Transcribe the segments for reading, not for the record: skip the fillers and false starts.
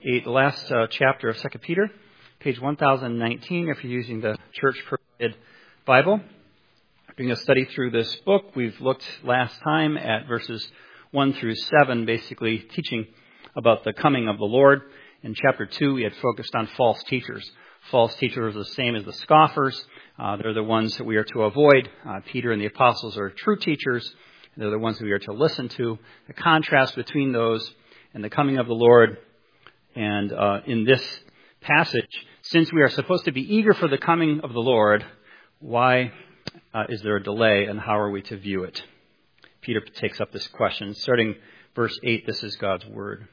the last chapter of 2 Peter, page 1019, if you're using the church-provided Bible. Doing a study through this book, we've looked last time at verses 1 through 7, basically teaching about the coming of the Lord. In chapter 2, we had focused on false teachers. False teachers are the same as the scoffers. They're the ones that we are to avoid. Peter and the apostles are true teachers. They're the ones that we are to listen to. The contrast between those and the coming of the Lord. And in this passage, since we are supposed to be eager for the coming of the Lord, why is there a delay, and how are we to view it? Peter takes up this question. Starting verse 8, this is God's word.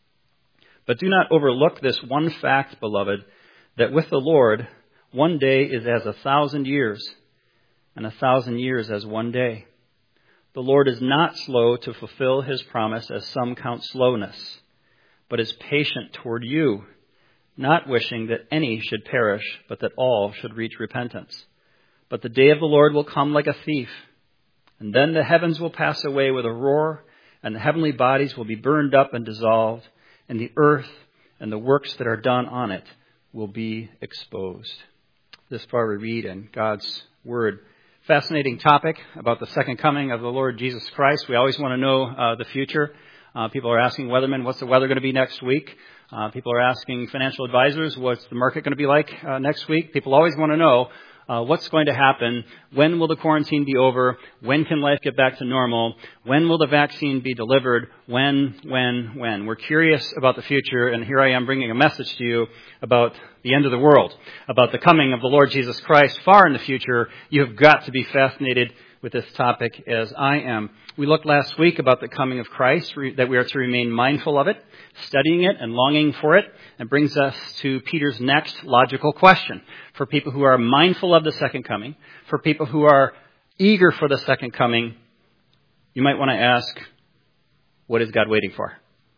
But do not overlook this one fact, beloved, that with the Lord, one day is as 1,000 years, and 1,000 years as one day. The Lord is not slow to fulfill his promise, as some count slowness, but is patient toward you, not wishing that any should perish, but that all should reach repentance. But the day of the Lord will come like a thief, and then the heavens will pass away with a roar, and the heavenly bodies will be burned up and dissolved, and the earth and the works that are done on it will be exposed. This far we read in God's word. Fascinating topic about the second coming of the Lord Jesus Christ. We always want to know the future. People are asking weathermen, what's the weather going to be next week? People are asking financial advisors, what's the market going to be like next week? People always want to know what's going to happen. When will the quarantine be over? When can life get back to normal? When will the vaccine be delivered? When? We're curious about the future, and here I am bringing a message to you about the end of the world, about the coming of the Lord Jesus Christ far in the future. You have got to be fascinated with this topic as I am. We looked last week about the coming of Christ, that we are to remain mindful of it, studying it and longing for it, and brings us to Peter's next logical question. For people who are mindful of the second coming, for people who are eager for the second coming, you might want to ask, what is God waiting for?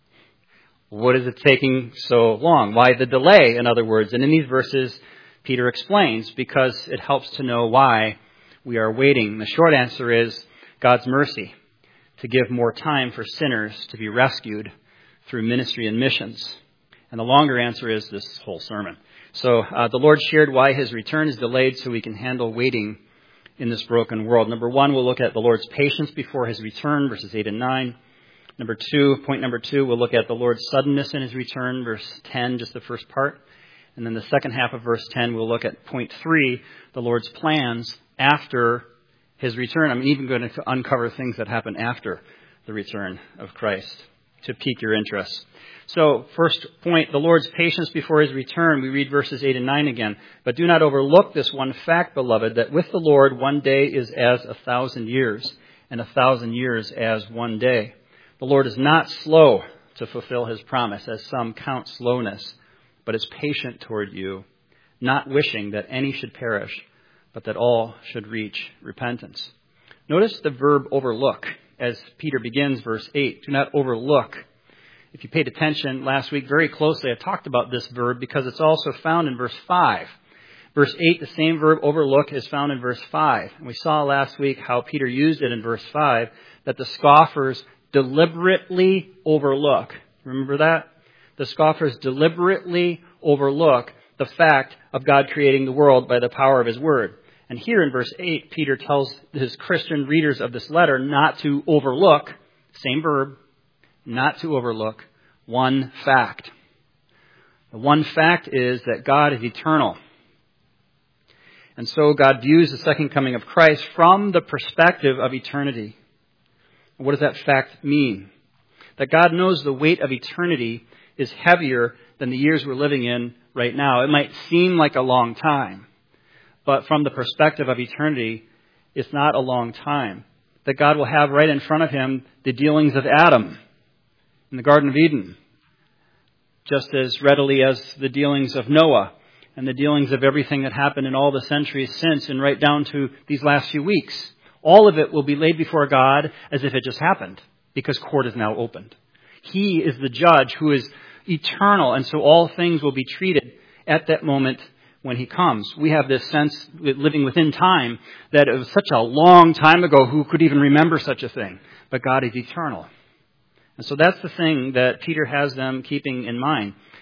What is it taking so long? Why the delay, in other words? And in these verses, Peter explains, because it helps to know why we are waiting. The short answer is God's mercy to give more time for sinners to be rescued through ministry and missions. And the longer answer is this whole sermon. So the Lord shared why his return is delayed so we can handle waiting in this broken world. Number one, we'll look at the Lord's patience before his return, verses 8 and 9. Point number two, we'll look at the Lord's suddenness in his return, verse 10, just the first part. And then the second half of verse 10, we'll look at point 3, the Lord's plans after his return. I'm even going to uncover things that happen after the return of Christ to pique your interest. So, first point, the Lord's patience before his return. We read verses 8 and 9 again. But do not overlook this one fact, beloved, that with the Lord one day is as 1,000 years, and 1,000 years as one day. The Lord is not slow to fulfill his promise, as some count slowness, but is patient toward you, not wishing that any should perish, but that all should reach repentance. Notice the verb overlook as Peter begins verse 8. Do not overlook. If you paid attention last week very closely, I talked about this verb because it's also found in verse 5. Verse 8, the same verb overlook is found in verse 5. And we saw last week how Peter used it in verse 5, that the scoffers deliberately overlook. Remember that? The scoffers deliberately overlook the fact of God creating the world by the power of his word. And here in verse 8, Peter tells his Christian readers of this letter not to overlook, same verb, not to overlook one fact. The one fact is that God is eternal. And so God views the second coming of Christ from the perspective of eternity. What does that fact mean? That God knows the weight of eternity is heavier than the years we're living in right now. It might seem like a long time, but from the perspective of eternity, it's not a long time. That God will have right in front of him the dealings of Adam in the Garden of Eden, just as readily as the dealings of Noah and the dealings of everything that happened in all the centuries since, and right down to these last few weeks. All of it will be laid before God as if it just happened, because court is now opened. He is the judge who is eternal, and so all things will be treated at that moment when he comes. We have this sense, living within time, that it was such a long time ago, who could even remember such a thing? But God is eternal. And so that's the thing that Peter has them keeping in mind.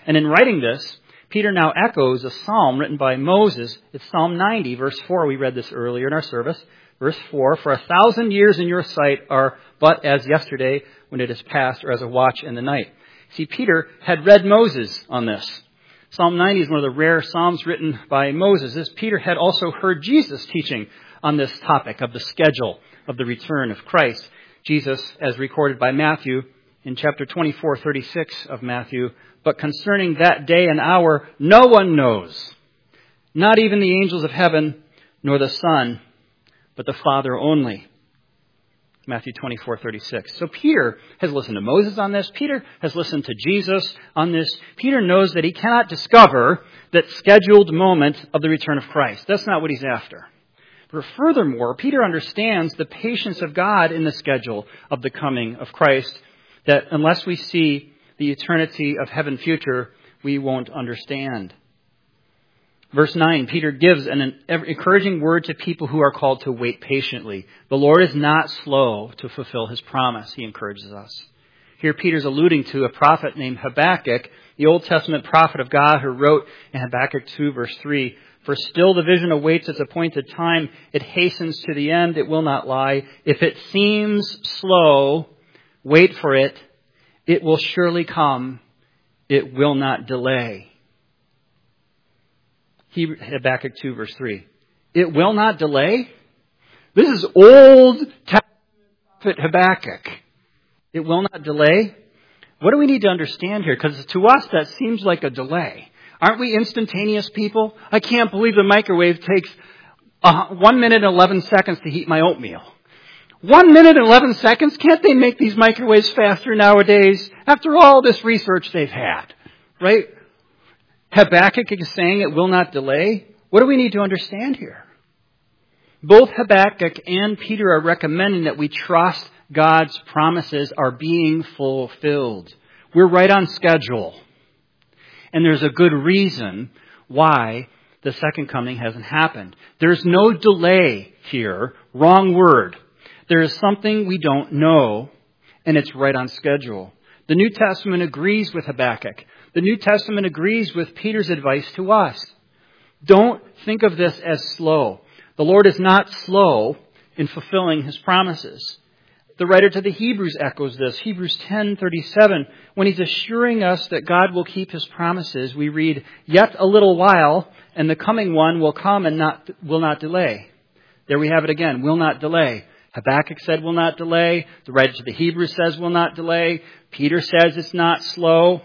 And in writing this, Peter now echoes a psalm written by Moses. It's Psalm 90, verse 4. We read this earlier in our service. Verse 4, "For 1,000 years in your sight are but as yesterday when it is past, or as a watch in the night." See, Peter had read Moses on this. Psalm 90 is one of the rare psalms written by Moses. Peter had also heard Jesus teaching on this topic of the schedule of the return of Christ. Jesus, as recorded by Matthew in chapter 24:36 of Matthew, "But concerning that day and hour, no one knows, not even the angels of heaven, nor the Son, but the Father only." Matthew 24:36. So Peter has listened to Moses on this. Peter has listened to Jesus on this. Peter knows that he cannot discover that scheduled moment of the return of Christ. That's not what he's after. But furthermore, Peter understands the patience of God in the schedule of the coming of Christ, that unless we see the eternity of heaven future, we won't understand. Verse 9, Peter gives an encouraging word to people who are called to wait patiently. The Lord is not slow to fulfill his promise, he encourages us. Here Peter's alluding to a prophet named Habakkuk, the Old Testament prophet of God, who wrote in Habakkuk 2, verse 3, "For still the vision awaits its appointed time. It hastens to the end. It will not lie. If it seems slow, wait for it. It will surely come. It will not delay." Habakkuk 2, verse 3. It will not delay? This is Old Testament prophet Habakkuk. It will not delay? What do we need to understand here? Because to us, that seems like a delay. Aren't we instantaneous people? I can't believe the microwave takes 1 minute and 11 seconds to heat my oatmeal. 1 minute and 11 seconds? Can't they make these microwaves faster nowadays? After all this research they've had, right? Habakkuk is saying it will not delay. What do we need to understand here? Both Habakkuk and Peter are recommending that we trust God's promises are being fulfilled. We're right on schedule. And there's a good reason why the second coming hasn't happened. There's no delay here. Wrong word. There is something we don't know, and it's right on schedule. The New Testament agrees with Habakkuk. The New Testament agrees with Peter's advice to us. Don't think of this as slow. The Lord is not slow in fulfilling his promises. The writer to the Hebrews echoes this. Hebrews 10:37, when he's assuring us that God will keep his promises, we read, "Yet a little while, and the coming one will come and will not delay." There we have it again, will not delay. Habakkuk said will not delay. The writer to the Hebrews says will not delay. Peter says it's not slow.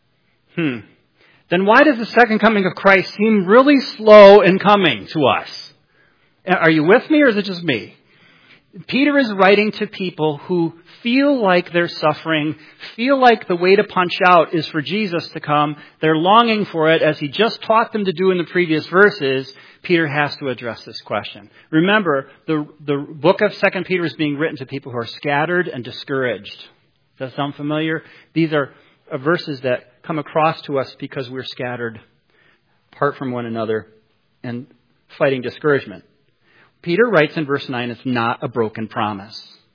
Then why does the second coming of Christ seem really slow in coming to us? Are you with me, or is it just me? Peter is writing to people who feel like they're suffering, feel like the way to punch out is for Jesus to come. They're longing for it, as he just taught them to do in the previous verses. Peter has to address this question. Remember, the book of 2 Peter is being written to people who are scattered and discouraged. Does that sound familiar? These are verses that come across to us because we're scattered apart from one another and fighting discouragement. Peter writes in verse 9, it's not a broken promise.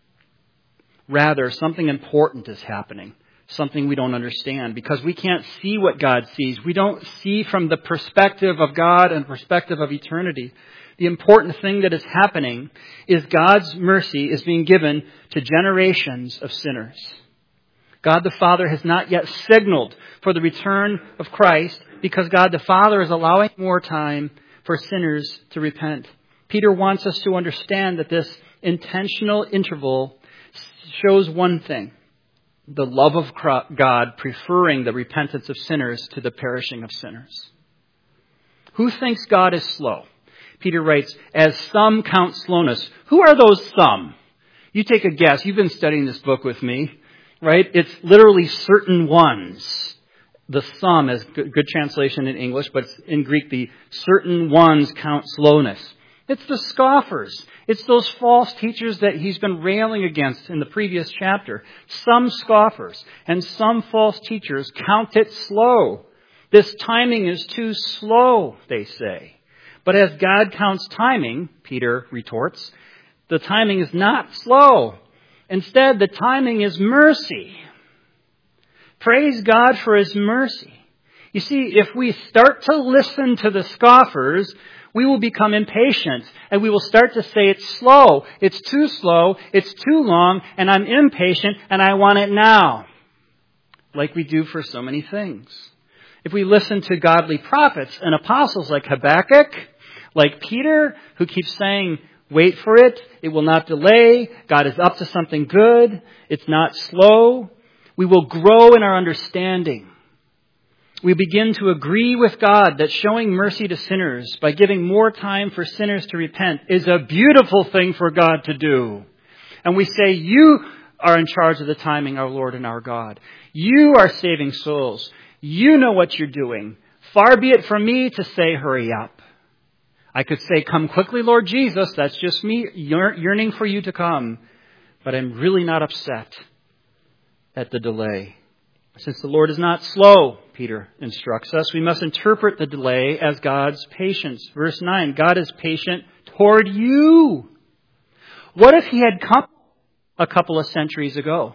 Rather, something important is happening, something we don't understand, because we can't see what God sees. We don't see from the perspective of God and perspective of eternity. The important thing that is happening is God's mercy is being given to generations of sinners. God the Father has not yet signaled for the return of Christ because God the Father is allowing more time for sinners to repent. Peter wants us to understand that this intentional interval shows one thing: the love of God preferring the repentance of sinners to the perishing of sinners. Who thinks God is slow? Peter writes, as some count slowness. Who are those some? You take a guess. You've been studying this book with me, right? It's literally certain ones. The some is good translation in English, but in Greek, the certain ones count slowness. It's the scoffers. It's those false teachers that he's been railing against in the previous chapter. Some scoffers and some false teachers count it slow. This timing is too slow, they say. But as God counts timing, Peter retorts, the timing is not slow. Instead, the timing is mercy. Praise God for his mercy. You see, if we start to listen to the scoffers, we will become impatient and we will start to say it's slow, it's too long, and I'm impatient and I want it now. Like we do for so many things. If we listen to godly prophets and apostles like Habakkuk, like Peter, who keeps saying, wait for it, it will not delay, God is up to something good, it's not slow, we will grow in our understanding. We begin to agree with God that showing mercy to sinners by giving more time for sinners to repent is a beautiful thing for God to do. And we say, you are in charge of the timing, our Lord and our God. You are saving souls. You know what you're doing. Far be it from me to say, hurry up. I could say, come quickly, Lord Jesus. That's just me yearning for you to come. But I'm really not upset at the delay. Since the Lord is not slow, Peter instructs us, we must interpret the delay as God's patience. Verse 9, God is patient toward you. What if he had come a couple of centuries ago?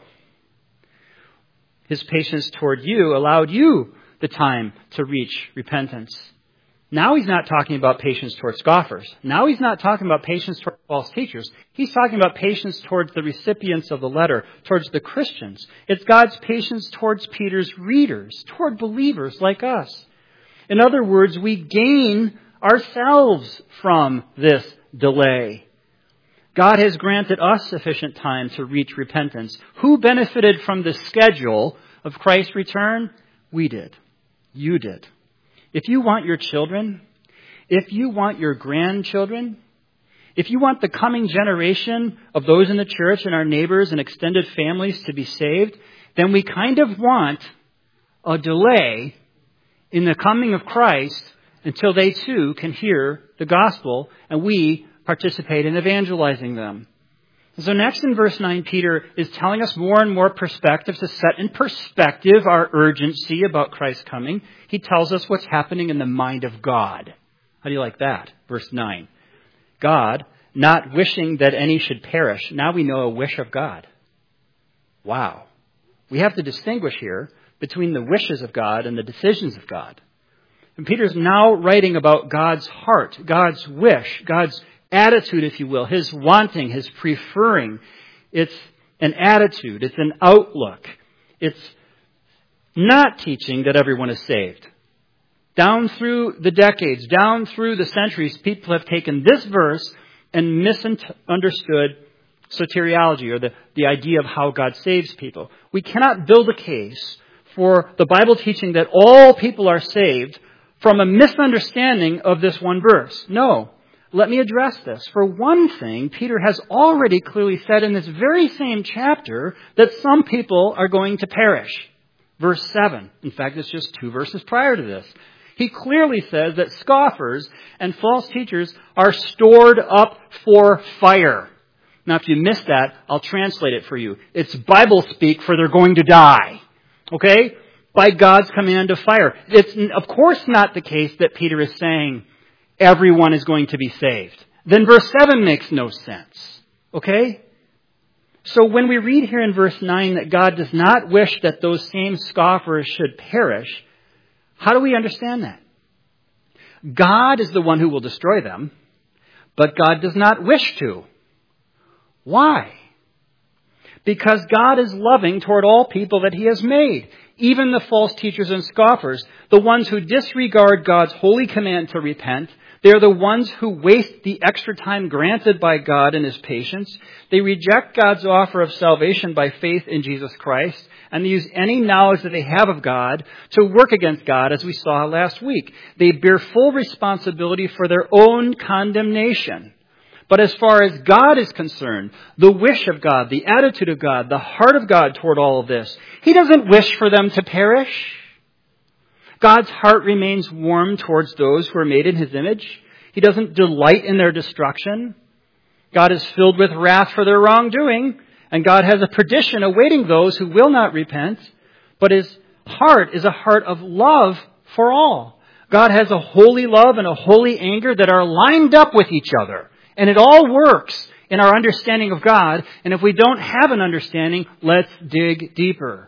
His patience toward you allowed you the time to reach repentance. Now he's not talking about patience towards scoffers. Now he's not talking about patience towards false teachers. He's talking about patience towards the recipients of the letter, towards the Christians. It's God's patience towards Peter's readers, toward believers like us. In other words, we gain ourselves from this delay. God has granted us sufficient time to reach repentance. Who benefited from the schedule of Christ's return? We did. You did. If you want your children, if you want your grandchildren, if you want the coming generation of those in the church and our neighbors and extended families to be saved, then we kind of want a delay in the coming of Christ until they too can hear the gospel and we participate in evangelizing them. So next in verse 9, Peter is telling us more and more perspective to set in perspective our urgency about Christ's coming. He tells us what's happening in the mind of God. How do you like that? Verse 9. God, not wishing that any should perish. Now we know a wish of God. Wow. We have to distinguish here between the wishes of God and the decisions of God. And Peter's now writing about God's heart, God's wish, God's attitude, if you will, his wanting, his preferring. It's an attitude. It's an outlook. It's not teaching that everyone is saved. Down through the decades, down through the centuries, people have taken this verse and misunderstood soteriology, or the idea of how God saves people. We cannot build a case for the Bible teaching that all people are saved from a misunderstanding of this one verse. No. Let me address this. For one thing, Peter has already clearly said in this very same chapter that some people are going to perish. Verse 7. In fact, it's just 2 verses prior to this. He clearly says that scoffers and false teachers are stored up for fire. Now, if you missed that, I'll translate it for you. It's Bible speak for they're going to die. Okay? By God's command of fire. It's, of course, not the case that Peter is saying everyone is going to be saved. Then verse 7 makes no sense. Okay? So when we read here in verse 9 that God does not wish that those same scoffers should perish, how do we understand that? God is the one who will destroy them, but God does not wish to. Why? Because God is loving toward all people that he has made, even the false teachers and scoffers, the ones who disregard God's holy command to repent. They're the ones who waste the extra time granted by God in his patience. They reject God's offer of salvation by faith in Jesus Christ, and they use any knowledge that they have of God to work against God, as we saw last week. They bear full responsibility for their own condemnation. But as far as God is concerned, the wish of God, the attitude of God, the heart of God toward all of this, he doesn't wish for them to perish. God's heart remains warm towards those who are made in his image. He doesn't delight in their destruction. God is filled with wrath for their wrongdoing, and God has a perdition awaiting those who will not repent. But his heart is a heart of love for all. God has a holy love and a holy anger that are lined up with each other. And it all works in our understanding of God. And if we don't have an understanding, let's dig deeper.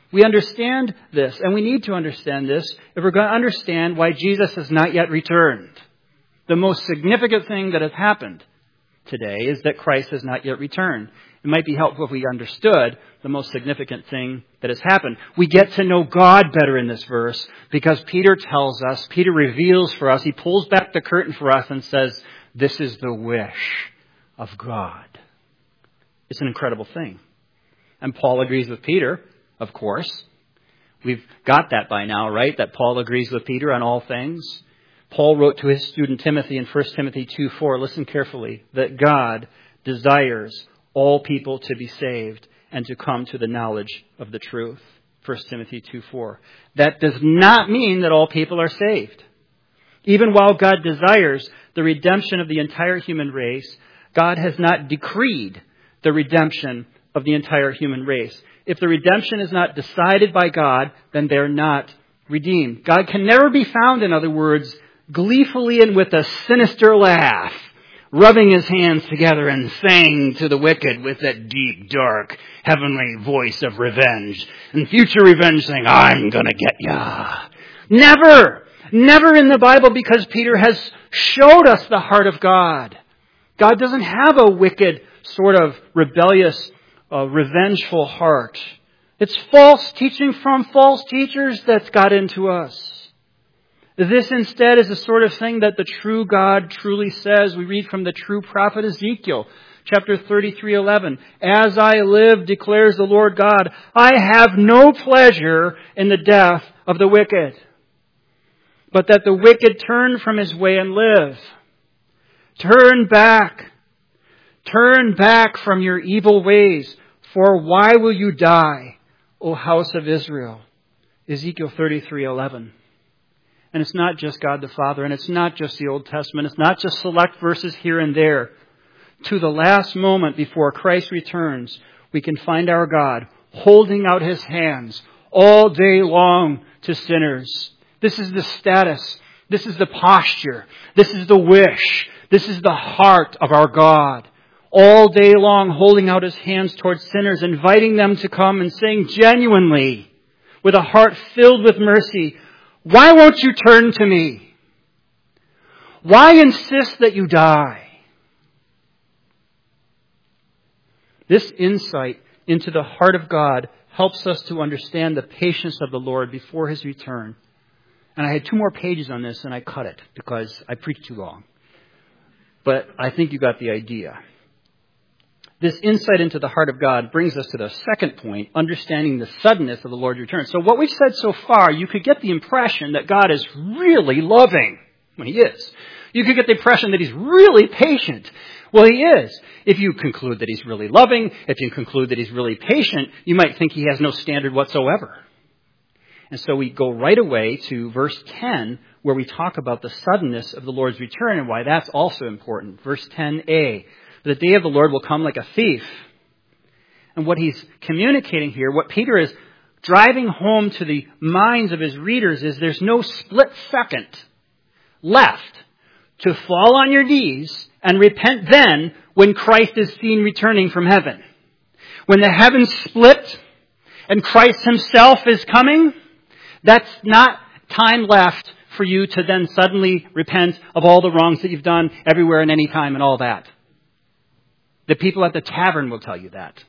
We understand this, and we need to understand this if we're going to understand why Jesus has not yet returned. The most significant thing that has happened today is that Christ has not yet returned. It might be helpful if we understood the most significant thing that has happened. We get to know God better in this verse because Peter tells us, Peter reveals for us, he pulls back the curtain for us and says, this is the wish of God. It's an incredible thing. And Paul agrees with Peter, of course. We've got that by now, right? That Paul agrees with Peter on all things. Paul wrote to his student Timothy in 1 Timothy 2:4, listen carefully, that God desires all people to be saved and to come to the knowledge of the truth. 1 Timothy 2:4. That does not mean that all people are saved. Even while God desires the redemption of the entire human race, God has not decreed the redemption of the entire human race. If the redemption is not decided by God, then they're not redeemed. God can never be found, in other words, gleefully and with a sinister laugh, rubbing his hands together and saying to the wicked with that deep, dark, heavenly voice of revenge, and future revenge saying, I'm going to get ya. Never! Never in the Bible, because Peter has showed us the heart of God. God doesn't have a wicked, sort of rebellious, revengeful heart. It's false teaching from false teachers that's got into us. This instead is the sort of thing that the true God truly says. We read from the true prophet Ezekiel, chapter 33:11. As I live, declares the Lord God, I have no pleasure in the death of the wicked, but that the wicked turn from his way and live. Turn back from your evil ways, for why will you die, O house of Israel? Ezekiel 33:11. And it's not just God the Father, and it's not just the Old Testament. It's not just select verses here and there. To the last moment before Christ returns, we can find our God holding out his hands all day long to sinners. This is the status. This is the posture. This is the wish. This is the heart of our God. All day long holding out his hands towards sinners, inviting them to come and saying genuinely, with a heart filled with mercy, why won't you turn to me? Why insist that you die? This insight into the heart of God helps us to understand the patience of the Lord before his return. And I had 2 more pages on this and I cut it because I preached too long. But I think you got the idea. This insight into the heart of God brings us to the second point, understanding the suddenness of the Lord's return. So what we've said so far, you could get the impression that God is really loving. Well, he is. You could get the impression that he's really patient. Well, he is. If you conclude that he's really loving, if you conclude that he's really patient, you might think he has no standard whatsoever. And so we go right away to verse 10, where we talk about the suddenness of the Lord's return and why that's also important. Verse 10a. The day of the Lord will come like a thief. And what he's communicating here, what Peter is driving home to the minds of his readers is there's no split second left to fall on your knees and repent then when Christ is seen returning from heaven. When the heavens split and Christ himself is coming, that's not time left for you to then suddenly repent of all the wrongs that you've done everywhere and any time and all that. The people at the tavern will tell you that.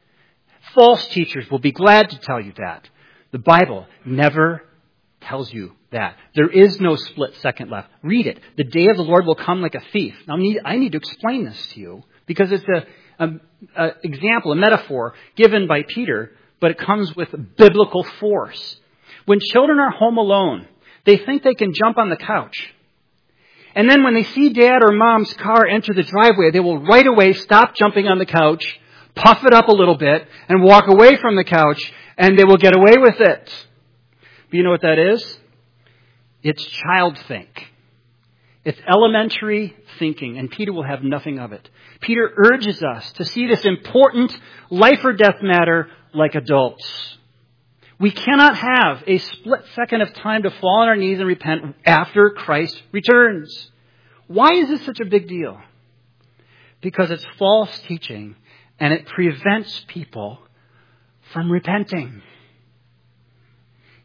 False teachers will be glad to tell you that. The Bible never tells you that. There is no split second left. Read it. The day of the Lord will come like a thief. Now, I need to explain this to you because it's an example, a metaphor given by Peter, but it comes with biblical force. When children are home alone, they think they can jump on the couch. And then when they see dad or mom's car enter the driveway, they will right away stop jumping on the couch, puff it up a little bit, and walk away from the couch, and they will get away with it. But you know what that is? It's child think. It's elementary thinking, and Peter will have nothing of it. Peter urges us to see this important life or death matter like adults. We cannot have a split second of time to fall on our knees and repent after Christ returns. Why is this such a big deal? Because it's false teaching and it prevents people from repenting.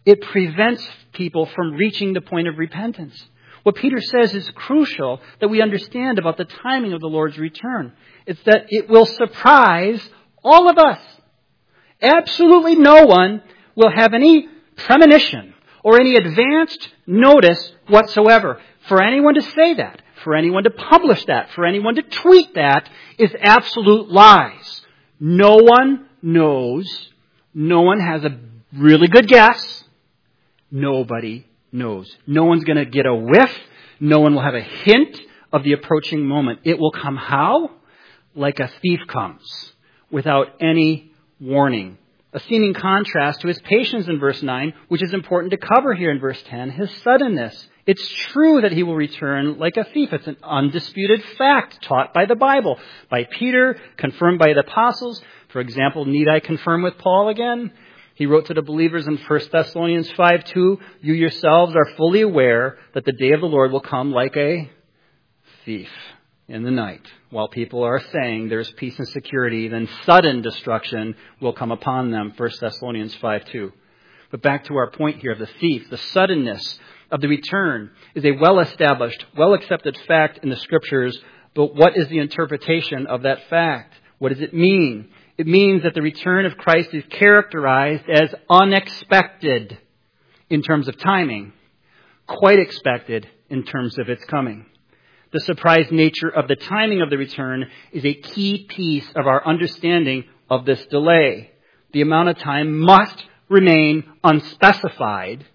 It prevents people from reaching the point of repentance. What Peter says is crucial that we understand about the timing of the Lord's return. It's that it will surprise all of us. Absolutely no one will have any premonition or any advanced notice whatsoever. For anyone to say that, for anyone to publish that, for anyone to tweet that is absolute lies. No one knows. No one has a really good guess. Nobody knows. No one's going to get a whiff. No one will have a hint of the approaching moment. It will come how? Like a thief comes, without any warning. A seeming contrast to his patience in verse 9, which is important to cover here in verse 10, his suddenness. It's true that he will return like a thief. It's an undisputed fact taught by the Bible, by Peter, confirmed by the apostles. For example, need I confirm with Paul again? He wrote to the believers in 1 Thessalonians 5:2, you yourselves are fully aware that the day of the Lord will come like a thief in the night. While people are saying there's peace and security, then sudden destruction will come upon them. 1 Thessalonians 5:2. But back to our point here of the thief, the suddenness of the return is a well-established, well-accepted fact in the Scriptures. But what is the interpretation of that fact? What does it mean? It means that the return of Christ is characterized as unexpected in terms of timing, quite expected in terms of its coming. The surprise nature of the timing of the return is a key piece of our understanding of this delay. The amount of time must remain unspecified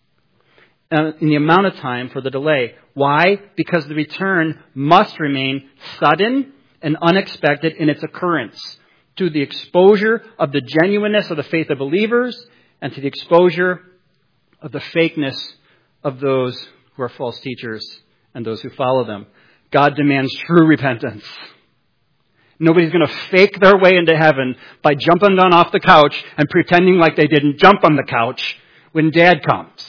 in the amount of time for the delay. Why? Because the return must remain sudden and unexpected in its occurrence, to the exposure of the genuineness of the faith of believers and to the exposure of the fakeness of those who are false teachers and those who follow them. God demands true repentance. Nobody's going to fake their way into heaven by jumping down off the couch and pretending like they didn't jump on the couch when Dad comes.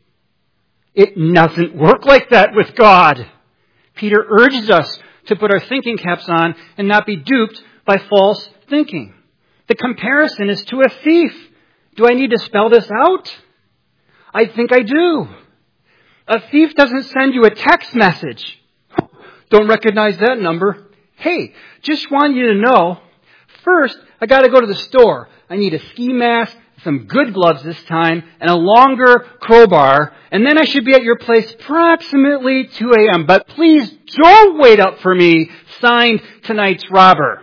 It doesn't work like that with God. Peter urges us to put our thinking caps on and not be duped by false thinking. The comparison is to a thief. Do I need to spell this out? I think I do. A thief doesn't send you a text message. Don't recognize that number. Hey, just want you to know, first, I got to go to the store. I need a ski mask, some good gloves this time, and a longer crowbar, and then I should be at your place approximately 2 a.m. But please don't wait up for me, signed tonight's robber.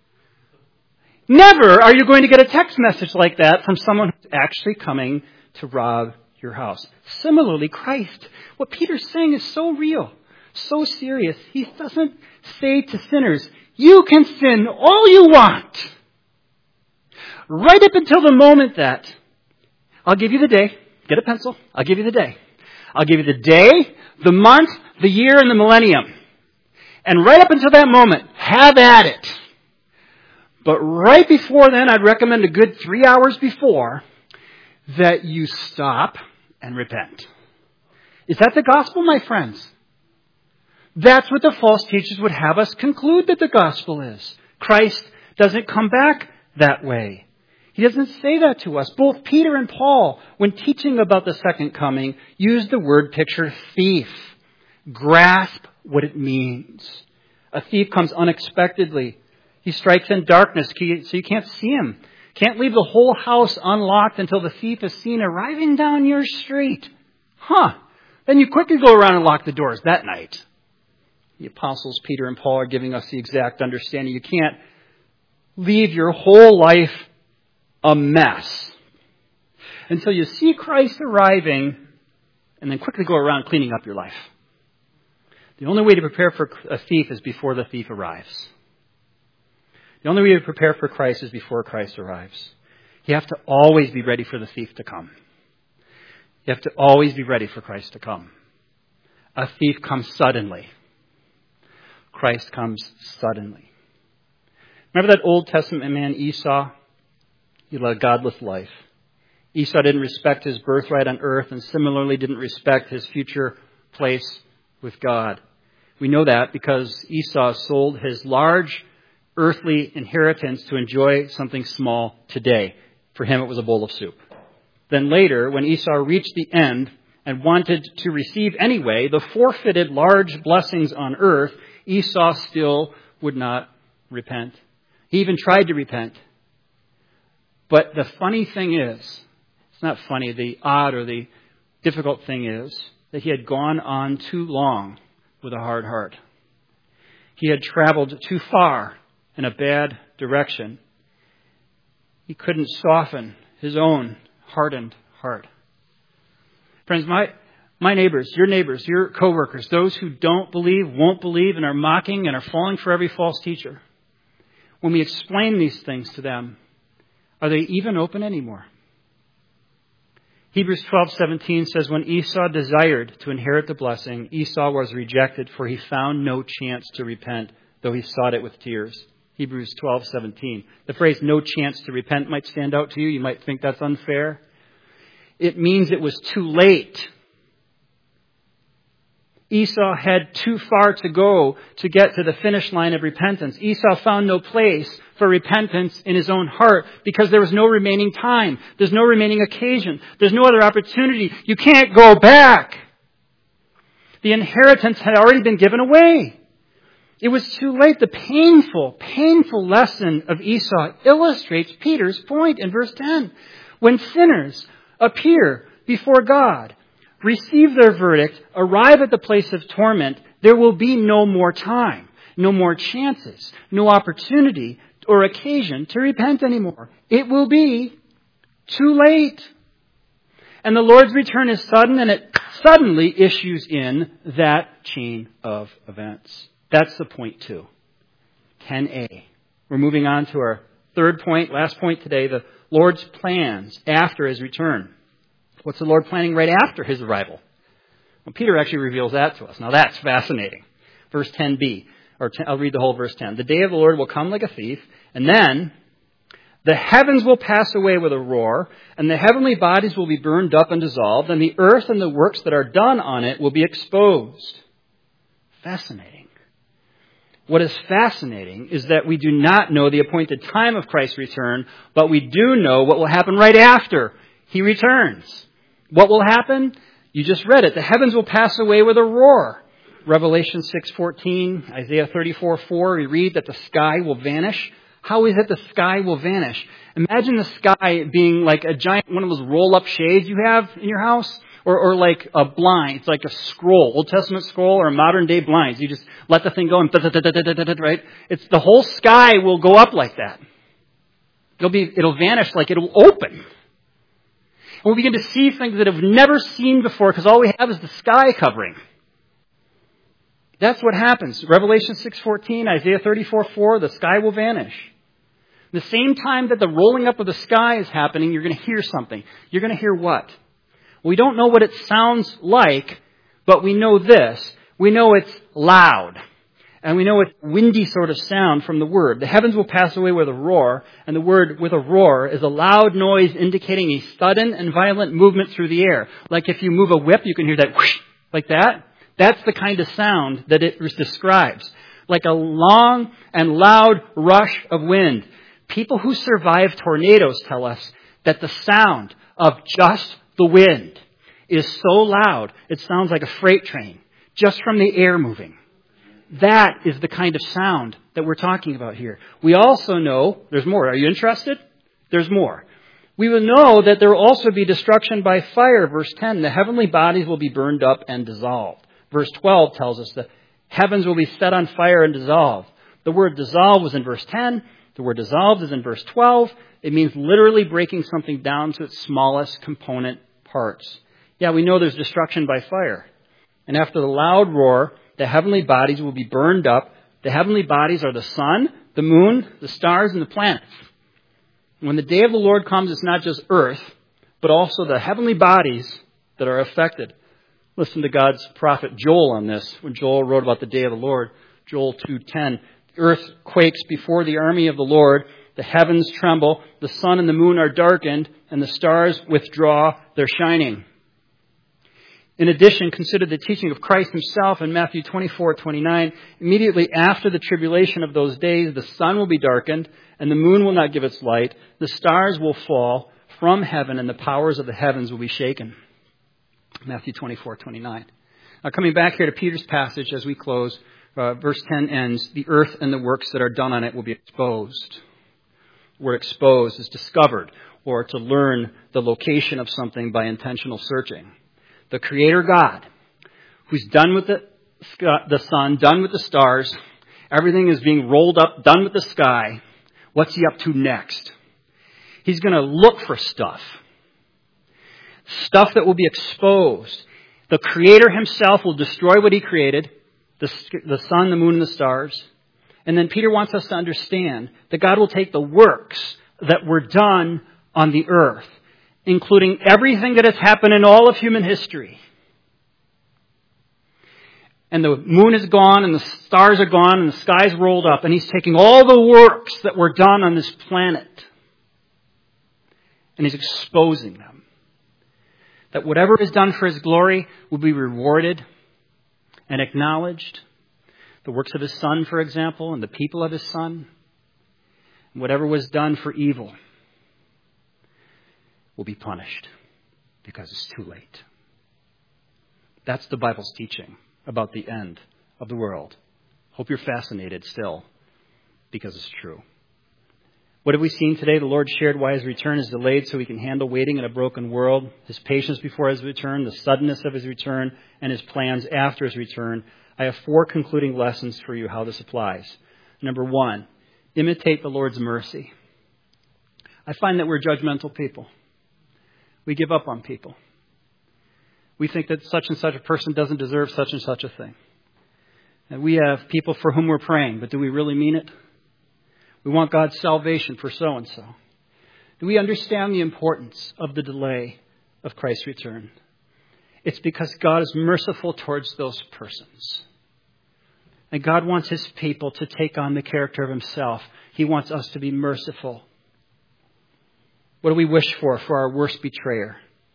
Never are you going to get a text message like that from someone who's actually coming to rob your house. Similarly, Christ, what Peter's saying is so real, so serious. He doesn't say to sinners, you can sin all you want. Right up until the moment that, I'll give you the day, get a pencil, I'll give you the day. I'll give you the day, the month, the year, and the millennium. And right up until that moment, have at it. But right before then, I'd recommend a good 3 hours before that you stop and repent. Is that the gospel, my friends? That's what the false teachers would have us conclude that the gospel is. Christ doesn't come back that way. He doesn't say that to us. Both Peter and Paul, when teaching about the second coming, use the word picture thief. Grasp what it means. A thief comes unexpectedly. He strikes in darkness, so you can't see him. Can't leave the whole house unlocked until the thief is seen arriving down your street. Then you quickly go around and lock the doors that night. The apostles Peter and Paul are giving us the exact understanding. You can't leave your whole life a mess until you see Christ arriving and then quickly go around cleaning up your life. The only way to prepare for a thief is before the thief arrives. The only way to prepare for Christ is before Christ arrives. You have to always be ready for the thief to come. You have to always be ready for Christ to come. A thief comes suddenly. Christ comes suddenly. Remember that Old Testament man Esau? He led a godless life. Esau didn't respect his birthright on earth and similarly didn't respect his future place with God. We know that because Esau sold his large earthly inheritance to enjoy something small today. For him, it was a bowl of soup. Then later, when Esau reached the end and wanted to receive anyway the forfeited large blessings on earth, Esau still would not repent. He even tried to repent. But the funny thing is, it's not funny, the odd or the difficult thing is that he had gone on too long with a hard heart. He had traveled too far in a bad direction. He couldn't soften his own hardened heart. Friends, my neighbors, your coworkers, those who don't believe, won't believe, and are mocking and are falling for every false teacher, when we explain these things to them, are they even open anymore? Hebrews 12:17 says, when Esau desired to inherit the blessing, Esau was rejected, for he found no chance to repent, though he sought it with tears. Hebrews 12:17. The phrase no chance to repent might stand out to you. You might think that's unfair. It means it was too late. Esau had too far to go to get to the finish line of repentance. Esau found no place for repentance in his own heart because there was no remaining time. There's no remaining occasion. There's no other opportunity. You can't go back. The inheritance had already been given away. It was too late. The painful lesson of Esau illustrates Peter's point in verse 10. When sinners appear before God, receive their verdict, arrive at the place of torment, there will be no more time, no more chances, no opportunity or occasion to repent anymore. It will be too late. And the Lord's return is sudden, and it suddenly issues in that chain of events. That's the point 2. 10a. We're moving on to our third point, last point today, the Lord's plans after his return. What's the Lord planning right after his arrival? Well, Peter actually reveals that to us. Now that's fascinating. Verse 10b, I'll read the whole verse 10. The day of the Lord will come like a thief, and then the heavens will pass away with a roar, and the heavenly bodies will be burned up and dissolved, and the earth and the works that are done on it will be exposed. Fascinating. What is fascinating is that we do not know the appointed time of Christ's return, but we do know what will happen right after he returns. What will happen? You just read it. The heavens will pass away with a roar. Revelation 6:14, Isaiah 34:4, we read that the sky will vanish. How is it the sky will vanish? Imagine the sky being like a giant, one of those roll-up shades you have in your house. Or like a blind. It's like a scroll, Old Testament scroll or a modern day blinds. You just let the thing go and right? It's the whole sky will go up like that. It'll vanish like it'll open. And we'll begin to see things that have never seen before because all we have is the sky covering. That's what happens. Revelation 6:14, Isaiah 34:4, the sky will vanish. The same time that the rolling up of the sky is happening, you're going to hear something. You're going to hear what? We don't know what it sounds like, but we know this. We know it's loud. And we know it's windy sort of sound from the word. The heavens will pass away with a roar, and the word with a roar is a loud noise indicating a sudden and violent movement through the air. Like if you move a whip, you can hear that whoosh, like that. That's the kind of sound that it describes. Like a long and loud rush of wind. People who survive tornadoes tell us that the sound of just the wind is so loud, it sounds like a freight train, just from the air moving. That is the kind of sound that we're talking about here. We also know, there's more. Are you interested? There's more. We will know that there will also be destruction by fire. Verse 10, the heavenly bodies will be burned up and dissolved. Verse 12 tells us the heavens will be set on fire and dissolved. The word dissolve was in verse 10. The word dissolved is in verse 12. It means literally breaking something down to its smallest component parts. Yeah, we know there's destruction by fire. And after the loud roar, the heavenly bodies will be burned up. The heavenly bodies are the sun, the moon, the stars, and the planets. When the day of the Lord comes, it's not just earth, but also the heavenly bodies that are affected. Listen to God's prophet Joel on this. When Joel wrote about the day of the Lord, Joel 2:10, the earth quakes before the army of the Lord. The heavens tremble, the sun and the moon are darkened, and the stars withdraw their shining. In addition, consider the teaching of Christ himself in Matthew 24:29. Immediately after the tribulation of those days, the sun will be darkened, and the moon will not give its light. The stars will fall from heaven, and the powers of the heavens will be shaken. Matthew 24:29. Now, coming back here to Peter's passage as we close, verse 10 ends, the earth and the works that are done on it will be exposed. The word exposed is discovered, or to learn the location of something by intentional searching. The Creator God, who's done with the sun, done with the stars, everything is being rolled up, done with the sky. What's he up to next? He's going to look for stuff that will be exposed. The Creator himself will destroy what he created, the sun, the moon, and the stars. And then Peter wants us to understand that God will take the works that were done on the earth, including everything that has happened in all of human history. And the moon is gone, and the stars are gone, and the sky's rolled up, and he's taking all the works that were done on this planet, and he's exposing them. That whatever is done for his glory will be rewarded and acknowledged. The works of his Son, for example, and the people of his Son. And whatever was done for evil will be punished because it's too late. That's the Bible's teaching about the end of the world. Hope you're fascinated still, because it's true. What have we seen today? The Lord shared why his return is delayed so he can handle waiting in a broken world, his patience before his return, the suddenness of his return, and his plans after his return. I have 4 concluding lessons for you how this applies. Number 1, imitate the Lord's mercy. I find that we're judgmental people. We give up on people. We think that such and such a person doesn't deserve such and such a thing. And we have people for whom we're praying, but do we really mean it? We want God's salvation for so-and-so. Do we understand the importance of the delay of Christ's return? It's because God is merciful towards those persons. And God wants his people to take on the character of himself. He wants us to be merciful. What do we wish for our worst betrayer?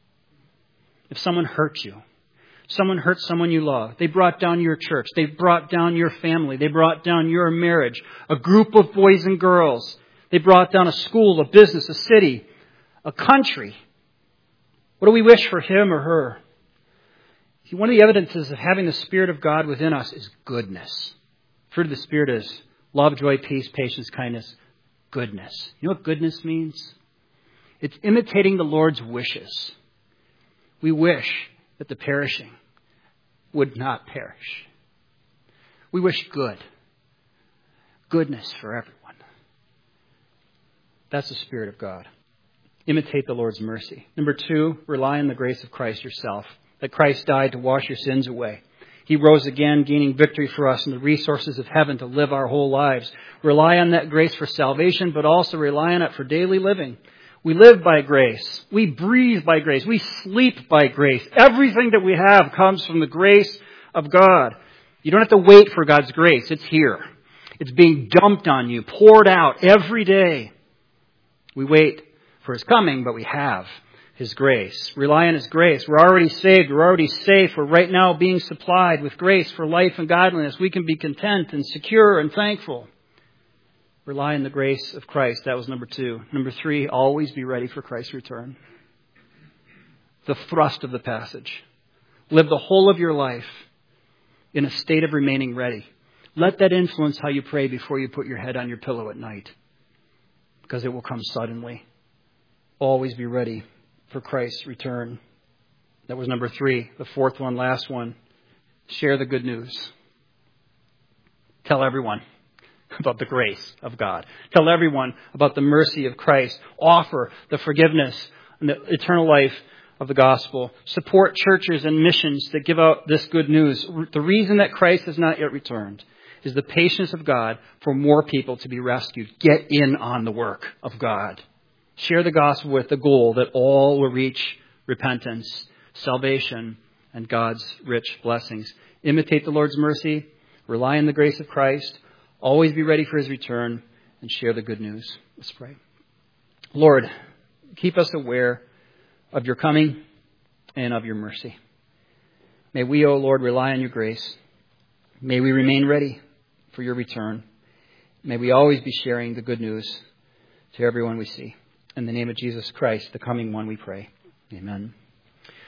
If someone hurt you, someone hurt someone you love, they brought down your church, they brought down your family, they brought down your marriage, a group of boys and girls, they brought down a school, a business, a city, a country. What do we wish for him or her? See, one of the evidences of having the Spirit of God within us is goodness. Fruit of the Spirit is love, joy, peace, patience, kindness, goodness. You know what goodness means? It's imitating the Lord's wishes. We wish that the perishing would not perish. We wish goodness for everyone. That's the Spirit of God. Imitate the Lord's mercy. Number 2, rely on the grace of Christ yourself. That Christ died to wash your sins away. He rose again, gaining victory for us and the resources of heaven to live our whole lives. Rely on that grace for salvation, but also rely on it for daily living. We live by grace. We breathe by grace. We sleep by grace. Everything that we have comes from the grace of God. You don't have to wait for God's grace. It's here. It's being dumped on you, poured out every day. We wait for his coming, but we have his grace. Rely on his grace. We're already saved. We're already safe. We're right now being supplied with grace for life and godliness. We can be content and secure and thankful. Rely on the grace of Christ. That was number 2. Number 3, always be ready for Christ's return. The thrust of the passage. Live the whole of your life in a state of remaining ready. Let that influence how you pray before you put your head on your pillow at night, because it will come suddenly. Always be ready for Christ's return. That was number 3. The 4th one, last one. Share the good news. Tell everyone about the grace of God. Tell everyone about the mercy of Christ. Offer the forgiveness and the eternal life of the gospel. Support churches and missions that give out this good news. The reason that Christ has not yet returned is the patience of God for more people to be rescued. Get in on the work of God. Share the gospel with the goal that all will reach repentance, salvation, and God's rich blessings. Imitate the Lord's mercy. Rely on the grace of Christ. Always be ready for his return, and share the good news. Let's pray. Lord, keep us aware of your coming and of your mercy. May we, O Lord, rely on your grace. May we remain ready for your return. May we always be sharing the good news to everyone we see. In the name of Jesus Christ, the coming one, we pray. Amen.